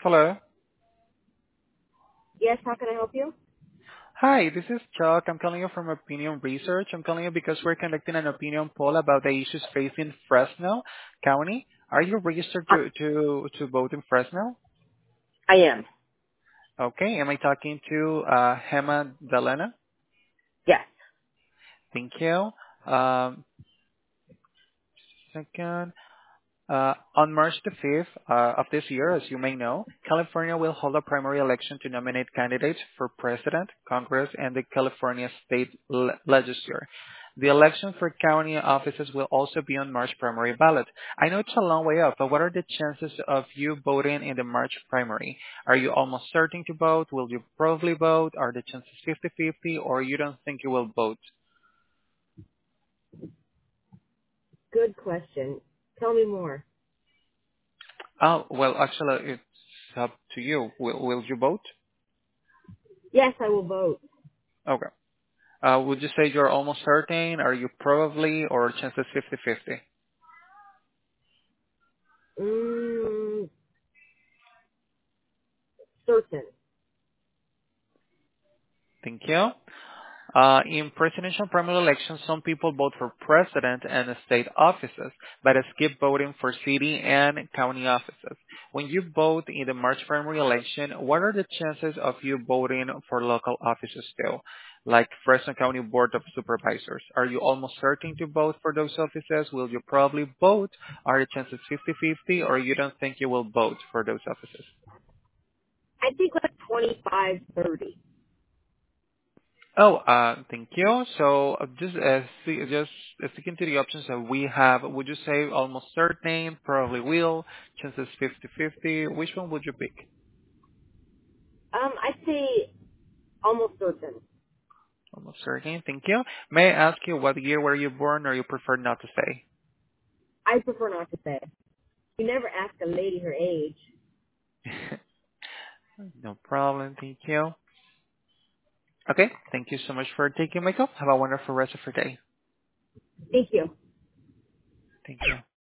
Hello. Yes, how can I help you? Hi, this is Chuck. I'm calling you from Opinion Research. I'm calling you because we're conducting an opinion poll about the issues facing Fresno County. Are you registered I, to vote in Fresno? I am. Okay. Am I talking to Hema Dalena? Yes. Thank you. Second. On March the 5th of this year, as you may know, California will hold a primary election to nominate candidates for President, Congress, and the California State Legislature. The election for county offices will also be on March primary ballot. I know it's a long way off, but what are the chances of you voting in the March primary? Are you almost certain to vote? Will you probably vote? Are the chances 50-50, or you don't think you will vote? Good question. Tell me more. Oh, well, actually, it's up to you. Will you vote? Yes, I will vote. Okay. Would you say you're almost certain? Are you probably, or chances 50-50? Mm, certain. Thank you. In presidential primary elections, some people vote for president and state offices, but skip voting for city and county offices. When you vote in the March primary election, what are the chances of you voting for local offices still, like Fresno County Board of Supervisors? Are you almost certain to vote for those offices? Will you probably vote? Are the chances 50-50, or you don't think you will vote for those offices? I think like 25-30. Oh, thank you. So just sticking to the options that we have, would you say almost certain, probably will, chances 50-50? Which one would you pick? I'd say almost certain. Almost certain. Thank you. May I ask you what year were you born, or you prefer not to say? I prefer not to say. You never ask a lady her age. No problem. Thank you. Okay. Thank you so much for taking my call. Have a wonderful rest of your day. Thank you. Thank you.